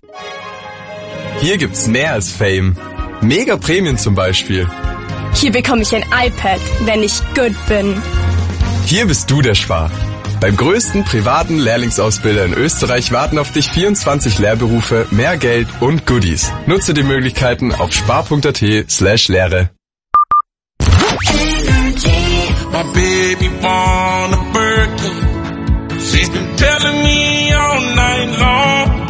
Hier gibt's mehr als Fame. Mega Prämien zum Beispiel. Hier bekomme ich ein iPad, wenn ich gut bin. Hier bist du der Spar. Beim größten privaten Lehrlingsausbilder in Österreich warten auf dich vierundzwanzig Lehrberufe, mehr Geld und Goodies. Nutze die Möglichkeiten auf spar punkt at slash Lehre. My baby born a Birkin. She's been telling me all night long.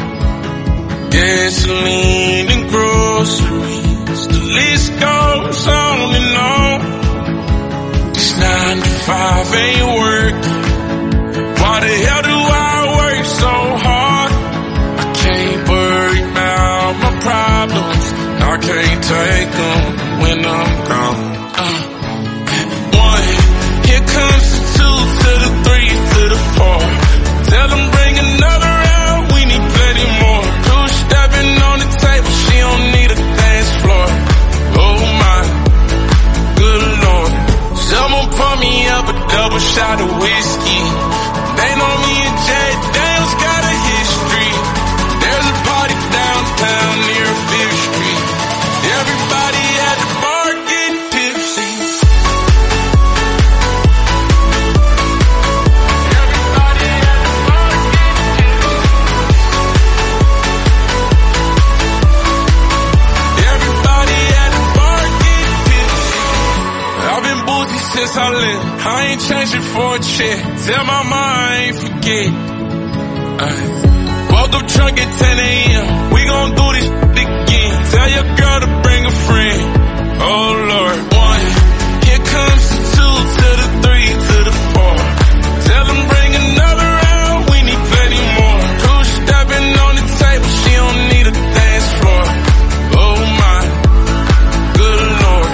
Gasoline and groceries, the list goes on and on. This nine to five ain't working. Why the hell do I work so hard? I can't worry about my problems. I can't take them when I'm gone. Uh, one, here comes the two to the three to the four. Tell them bring another round, we need plenty more. Two stepping on the table, she don't need a dance floor. Oh my, good Lord. Someone pour me up a double shot of whiskey. They know me and Jay Daniels got a history. There's a party downtown near Fifth Street. Everybody at the bar getting tipsy. Everybody at the bar getting tipsy. Everybody at the bar getting tipsy. I've been boozy since I left. I ain't changing for a check. Tell my mom I ain't forget. Uh, woke up drunk at ten a.m. We gon' do this again. Tell your girl to bring a friend. Oh Lord. One, here comes the two to the three to the four. Tell them bring another round. We need plenty more. Two stepping on the table. She don't need a dance floor. Oh my, good Lord.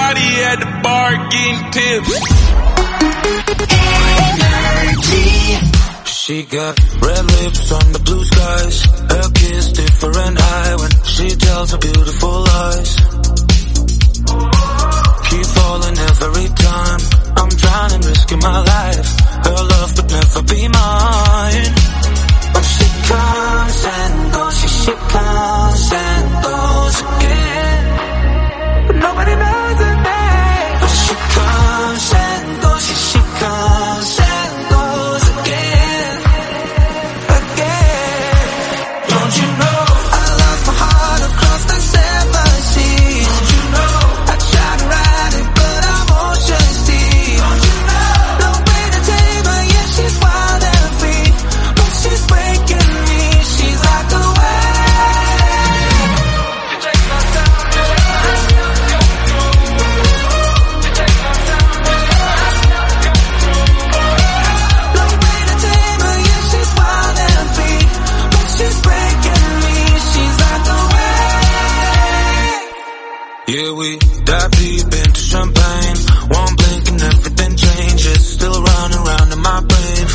Everybody at the bar getting tips. She got red lips on the blue skies. Her kiss different eye when she tells her beautiful lies. Keep falling every time. I'm drowning, risking my life. Her love would never be mine. But she comes and goes, she, she comes and goes again. But nobody knows her name. But she comes and goes, she, she comes and goes again, again. Don't you know I lost my heart across the seven seas? Don't you know I tried to ride it, but I'm ocean deep. Don't you know no way to tame her, yeah, she's wild and free. But she's breaking me, she's like a wave. You take my time, you take my no way to tame her, yeah, she's wild and free. But she's breaking me, she's like a wave. Yeah, we dive deep into champagne. One blink and everything changes. Still running round in my brain.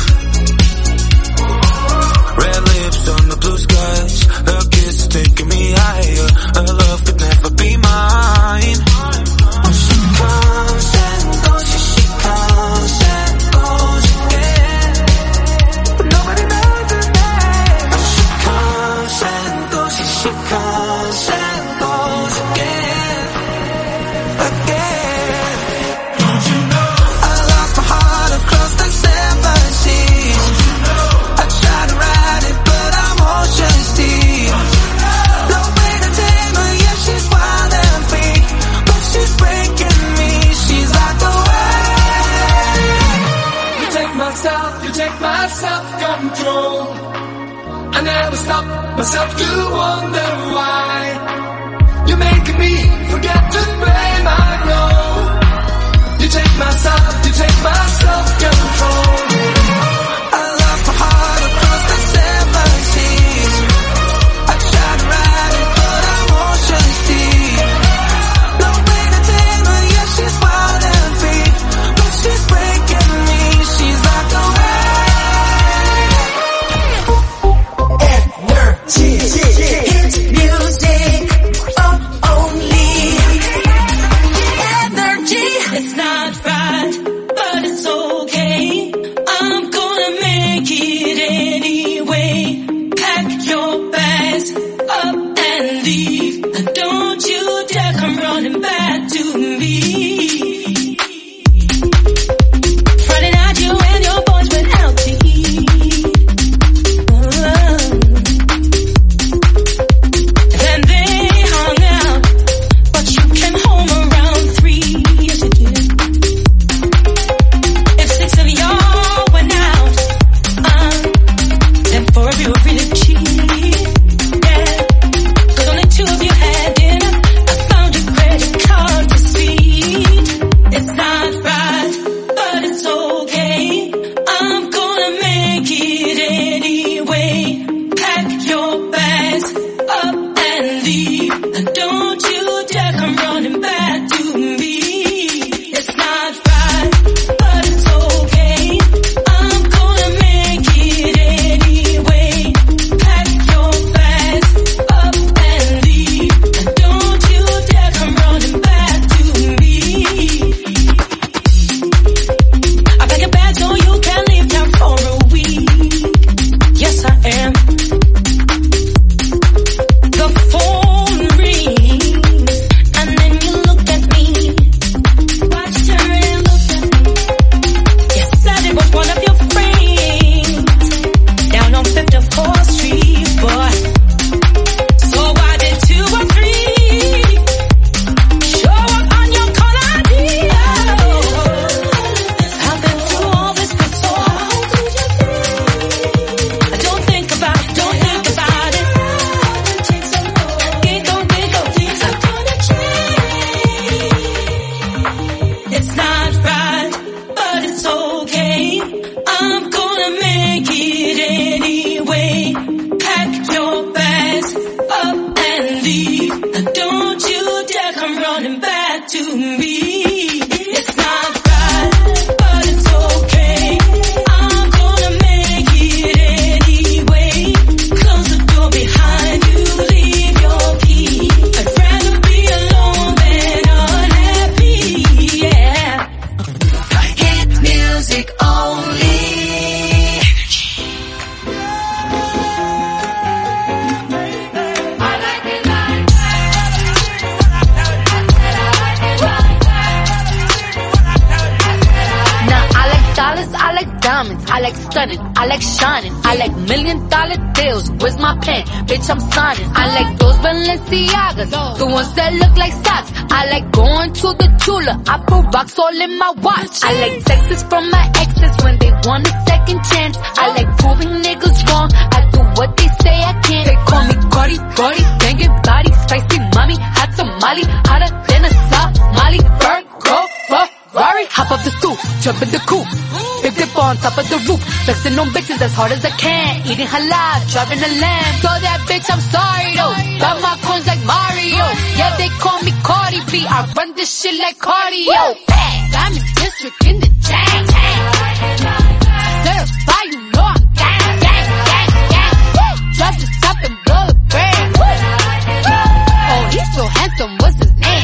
Red lips on the blue skies. Her kiss is taking me higher. Her love could never be mine. She comes and goes, she, she comes and goes again. But nobody knows her name. She comes and goes, she, she comes and goes again, again. Don't you know I lost my heart across the seven seas? Don't you know I tried to ride it, but I'm ocean deep. Don't you know no way to tame her, yeah, she's wild and free. But she's breaking me, she's like a wave. You take my self, you take my self-control. I never stop myself to wonder why. You're making me forget to play my role. You take my self, you take my self-control. I lost my heart across the seven seas. I tried to ride it, but I'm ocean deep. No way to tame her, yeah, she's wild and free. But she's breaking me, she's like a wave. Energy, hit music, oh, only I like stunning, I like shining, I like million dollar deals. Where's my pen? Bitch, I'm signing. I like those Balenciagas, the ones that look like socks. I like going to the Tula, I put rocks all in my watch. I like texts from my exes when they want a second chance. I like proving niggas wrong, I do what they say I can't. They call me Cardi, Cardi, banging body, spicy mommy, hot tamale, hotter than a Somali. Virgo, Ferrari, hop off the stoop, jump in the coupe. Big dip on top of the roof, flexing on bitches as hard as I can. Eating halal, driving a lamb. So that bitch, I'm sorry though. Got my coins like Mario. Yeah, they call me Cardi B. I run this shit like cardio. I'm in district in the chain. Certified, you know I'm gang, gang, gang, gang. Drop the top and blow the brand. Oh, he's so handsome, what's his name?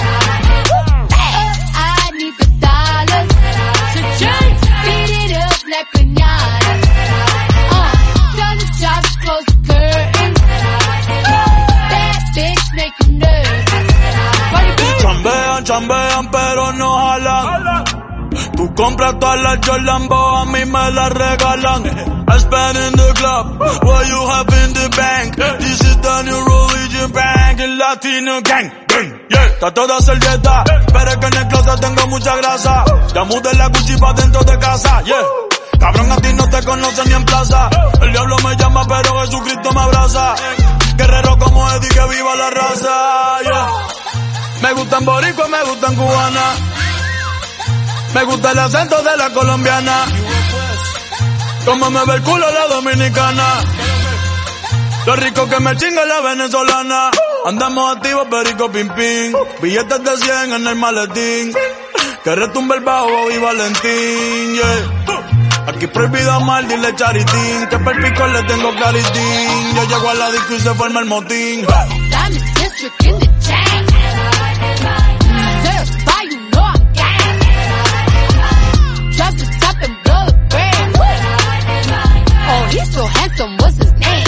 I need the dollars to change. Beat it up like pinata. Uh, tell the job to close the curtain. That bitch make you nervous. Chambean, chambean, pero no jalan. Tú compras todas las Jolambo, a mí me las regalan. I spend in the club, what you have in the bank. This is the new religion bank, el Latino gang. Yeah, está toda servieta, pero es que en el closet tengo mucha grasa. Ya mudé la Gucci pa' dentro de casa, yeah. Cabrón, a ti no te conocen ni en plaza. El diablo me llama, pero Jesucristo me abraza. Guerrero como Eddie, que viva la raza, yeah. Me gustan boricua, me gustan cubana. Me gusta el acento de la colombiana. Como me ve el culo la dominicana. Lo rico que me chinga la venezolana. Andamos activos, perico, pim, pim. Billetes de cien en el maletín. Que retumbe el bajo y Valentín, yeah. Aquí prohibido amar, dile charitín. Que per pico le tengo claritín. Yo llego a la disco y se forma el motín. I'm in district in the chain. Certified, you know I'm gang. Drop the top and blow the brand. Oh, he's so handsome, what's his name?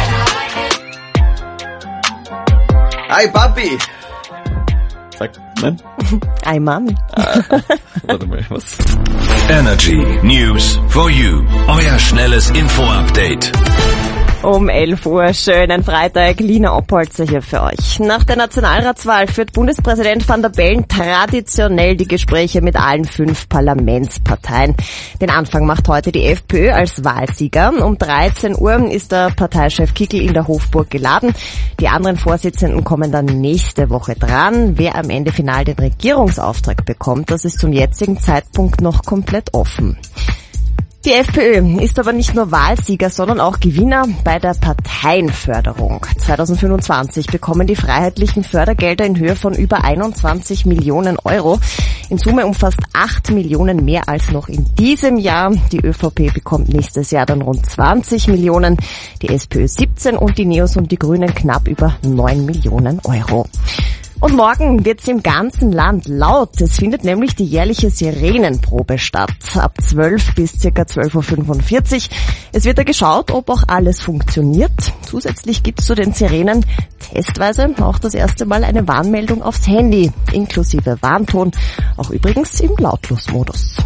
Hi, Papi! Sag, nein? Hi, Mami. Ah, warte mal, was? Energy News for You. Euer schnelles Info-Update. Um elf Uhr, schönen Freitag, Lina Oppolzer hier für euch. Nach der Nationalratswahl führt Bundespräsident Van der Bellen traditionell die Gespräche mit allen fünf Parlamentsparteien. Den Anfang macht heute die FPÖ als Wahlsieger. Um dreizehn Uhr ist der Parteichef Kickl in der Hofburg geladen. Die anderen Vorsitzenden kommen dann nächste Woche dran. Wer am Ende final den Regierungsauftrag bekommt, das ist zum jetzigen Zeitpunkt noch komplett offen. Die FPÖ ist aber nicht nur Wahlsieger, sondern auch Gewinner bei der Parteienförderung. zwanzig fünfundzwanzig bekommen die Freiheitlichen Fördergelder in Höhe von über einundzwanzig Millionen Euro. In Summe um fast acht Millionen mehr als noch in diesem Jahr. Die ÖVP bekommt nächstes Jahr dann rund zwanzig Millionen, die SPÖ siebzehn und die Neos und die Grünen knapp über neun Millionen Euro. Und morgen wird's im ganzen Land laut. Es findet nämlich die jährliche Sirenenprobe statt. Ab zwölf bis circa zwölf Uhr fünfundvierzig. Es wird da geschaut, ob auch alles funktioniert. Zusätzlich gibt's zu den Sirenen testweise auch das erste Mal eine Warnmeldung aufs Handy, inklusive Warnton, auch übrigens im Lautlosmodus.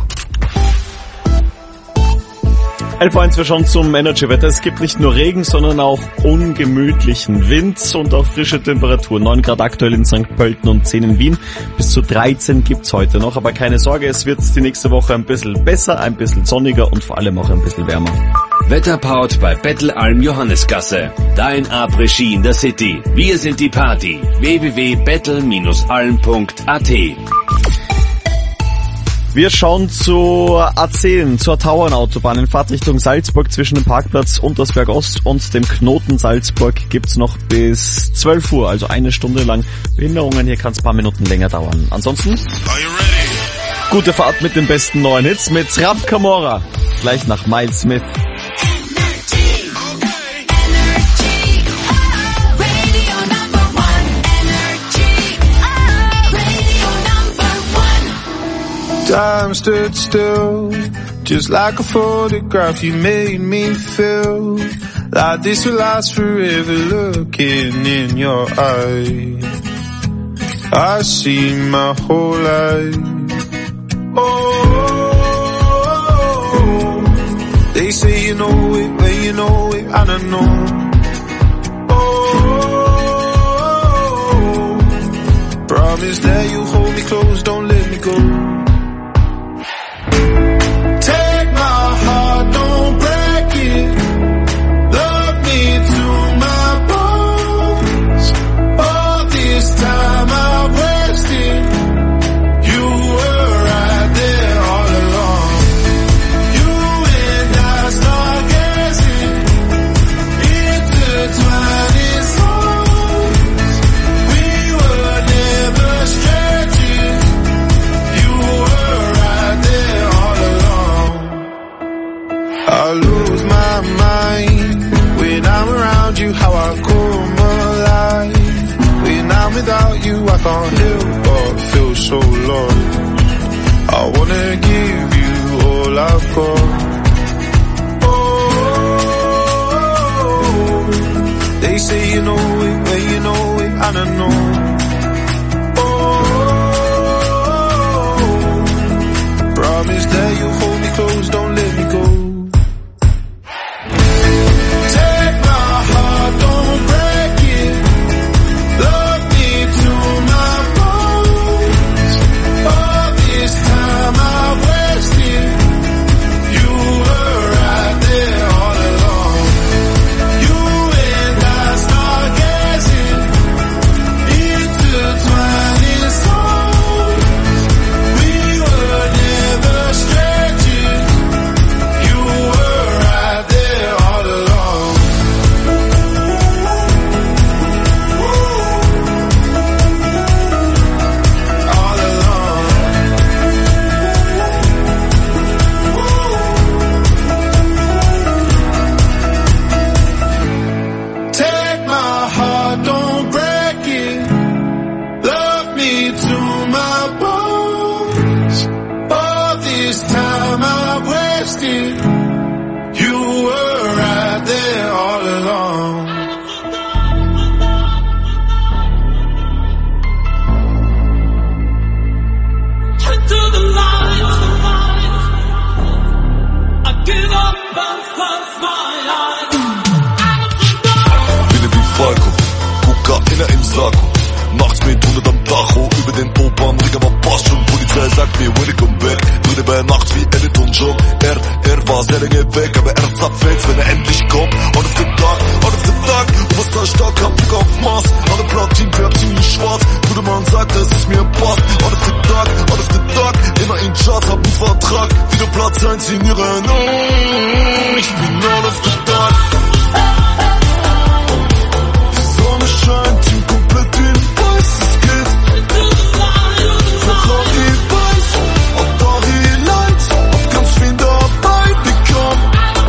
elf Uhr eins, wir schauen zum Energy-Wetter. Es gibt nicht nur Regen, sondern auch ungemütlichen Wind und auch frische Temperaturen. neun Grad aktuell in Sankt Pölten und zehn in Wien. Bis zu dreizehn gibt's heute noch. Aber keine Sorge, es wird die nächste Woche ein bisschen besser, ein bisschen sonniger und vor allem auch ein bisschen wärmer. Wetterpowered bei Bettel Alm Johannesgasse. Dein Après-Ski in der City. Wir sind die Party. w w w punkt bettel Bindestrich alm punkt a t Wir schauen zu A zehn, zur Tauernautobahn in Fahrtrichtung Salzburg. Zwischen dem Parkplatz Untersberg Ost und dem Knoten Salzburg gibt's noch bis zwölf Uhr, also eine Stunde lang Behinderungen. Hier kann es ein paar Minuten länger dauern. Ansonsten gute Fahrt mit den besten neuen Hits mit Raf Camora. Gleich nach Miles Smith. Time stood still, just like a photograph. You made me feel like this will last forever. Looking in your eyes, I see my whole life. Oh, they say you know it when you know it, and I know. Oh, promise that you hold me close, don't let me go. Take my heart, don't break it. Love me to my bones. All this time I wasted. You were right there all along. You and I start gazing, intertwining souls. We were never strangers. You were right there all along. I lose my mind when I'm around you, how I come alive. When I'm without you, I can't help but feel so lost. I wanna give you all I've got. Oh, they say you know it when you know it, and I know. Oh, promise that you hold me close, don't let me go. Take my heart, don't break it. Love me to my bones. All this time I wasted. You were right there all along. You and I start gazing, intertwining souls. We were never strangers. You were right there all along. All along. Take my heart, don't break it. Love me to my bones. All this time I wasted. You were right there all along. Into the light, I give up and close my eyes. Bin wie Falco, Kokaina im Sakko. Nachts mit hundert am Tacho, über den Opernring, aber passt schon. Polizei sagt mir, when I come back. Dritte bei Nacht wie Edit und Job. Er, er war sehr lange weg, aber er zapfällt, wenn er endlich kommt. Out of the dark, out of the dark. Du warst da stark, hab Bock auf Mars. Alle Platin, färbt ziemlich schwarz. Gute Mann sagt, dass es mir passt. Out of the dark, out of the dark. Immer in Charts, hab einen Vertrag. Wieder Platz eins in ihren. Oh, ich bin out of the dark. Die Sonne scheint, Team komplett in weiß, es geht. Ferrari weiß, Atari Light, hab ganz viel dabei bekommen.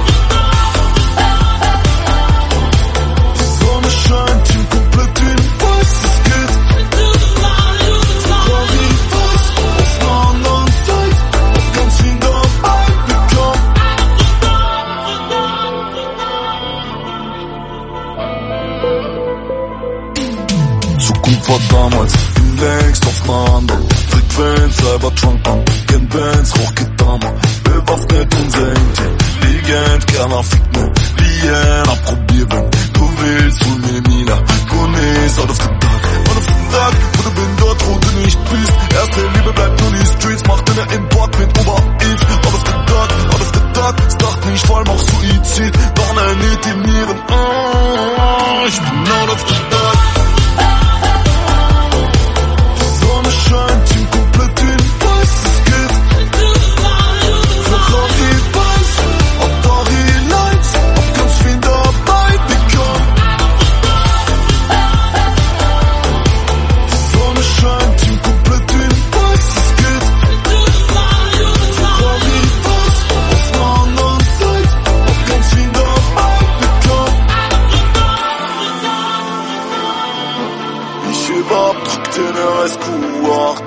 Die Sonne scheint, Team komplett in weiß, es geht. Ferrari weiß, auf einer anderen Zeit, hab ganz viel dabei bekommen. Zukunft war damals, bin längst auf einer anderen Frequenz, Cybertrunk an, Gen Bands, Rockgedammer, bewaffnet unser Team, liegend, gerne ficken, liegen, approbieren, du willst, hol mir Mina, Gunis, out of the dark, out of the dark, wo du bin dort, wo du nicht bist, erste Liebe bleibt nur die Streets, macht deine Import mit Ober-Eve, out of the dark, out of the dark, es dacht nicht, vor allem auch Suizid, noch eine Lied in Nieren, oh, ich bin out of the dark. Die Sonne scheint, Team komplett in weiß, es geht.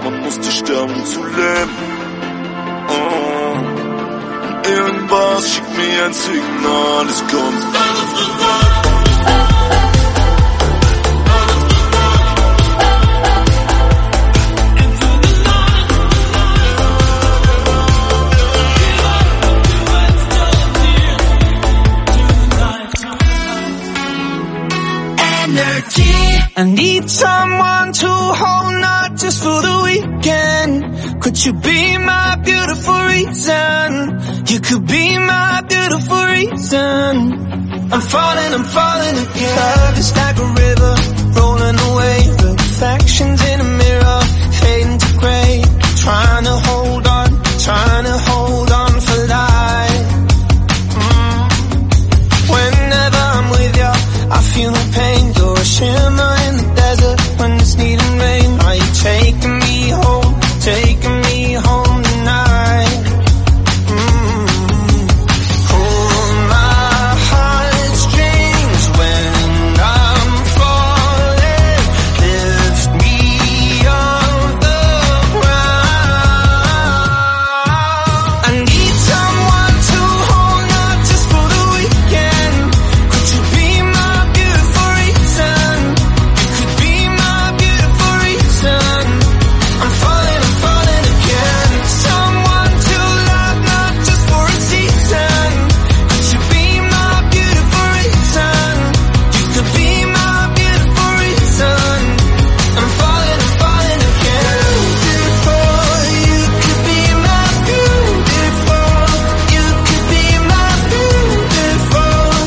man musste sterben zu leben. Oh. Irgendwas schickt mir ein Signal, es kommt. I need someone to hold, not just for the weekend. Could you be my beautiful reason? You could be my beautiful reason. I'm falling, I'm falling again. Love is like a river rolling away. The reflections in